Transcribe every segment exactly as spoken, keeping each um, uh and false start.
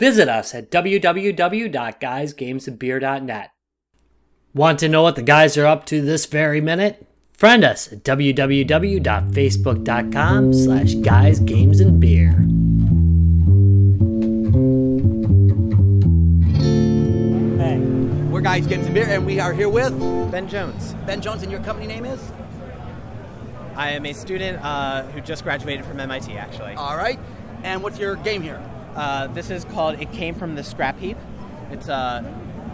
Visit us at w w w dot guys games and beer dot net. Want to know what the guys are up to this very minute? Friend us at w w w dot facebook dot com slash guys games and beer. Hey. We're Guys Games and Beer, and we are here with Ben Jones. Ben Jones, and your company name is? I am a student uh, who just graduated from M I T, actually. All right. And what's your game here? Uh, this is called It Came From the Scrap Heap. It's uh,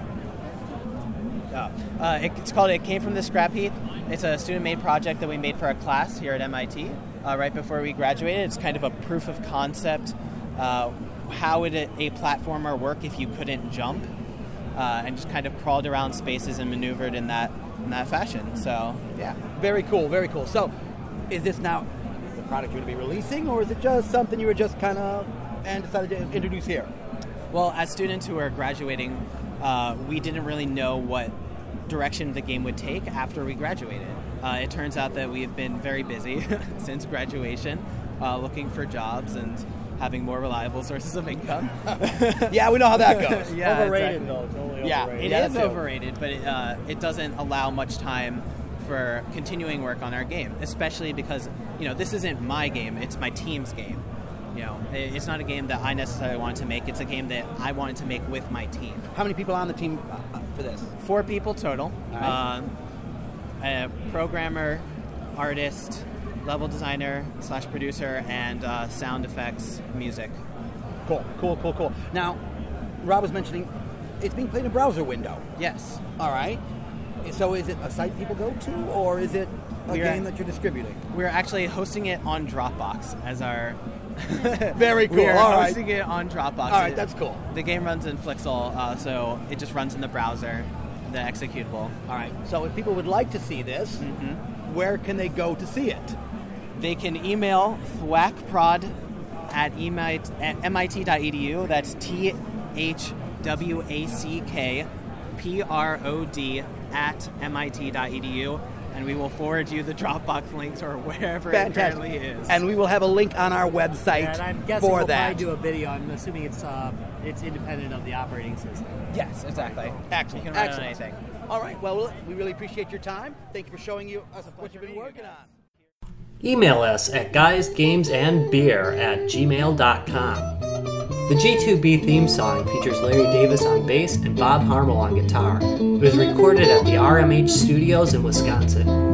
oh, uh, it, it's called It Came From the Scrap Heap. It's a student-made project that we made for a class here at M I T uh, right before we graduated. It's kind of a proof of concept. Uh, how would a, a platformer work if you couldn't jump? Uh, and just kind of crawled around spaces and maneuvered in that in that fashion. So, yeah. Very cool, very cool. So, is this now the product you're going to be releasing, or is it just something you were just kind of and decided to introduce here? Well, as students who are graduating, uh, we didn't really know what direction the game would take after we graduated. Uh, it turns out that we've been very busy since graduation, uh, looking for jobs and having more reliable sources of income. Yeah, we know how that goes. Yeah, overrated, exactly. though. Totally Yeah, overrated. It Yeah, is that's overrated, but it, uh, it doesn't allow much time for continuing work on our game, especially because, you know, this isn't my game, it's my team's game. You know, it- it's not a game that I necessarily wanted to make, it's a game that I wanted to make with my team. How many people are on the team uh, for this? Four people total. All right. Um, a programmer, artist, level designer slash producer, and uh, sound effects, music. Cool, cool, cool, cool. Now, Rob was mentioning it's being played in a browser window. Yes. All right. So is it a site people go to, or is it a We're game at- that you're distributing? We're actually hosting it on Dropbox as our... Very cool. We are All right. hosting it on Dropbox. All right, that's cool. The game runs in Flixel, uh, so it just runs in the browser, the executable. All right. So if people would like to see this, Mm-hmm. where can they go to see it? They can email thwackprod at M I T dot E D U. That's T H W A C K P R O D at M I T dot E D U, and we will forward you the Dropbox links or wherever it currently is. And we will have a link on our website Yeah, and I'm guessing for we'll that. probably do a video. I'm assuming it's uh, it's independent of the operating system. Yes, exactly. Excellent. You can run it on Excellent. anything. All right. Well, we really appreciate your time. Thank you for showing you us what you've been working on. Email us at guysgamesandbeer at gmail dot com. The G two B theme song features Larry Davis on bass and Bob Harmel on guitar. It was recorded at the R M H Studios in Wisconsin.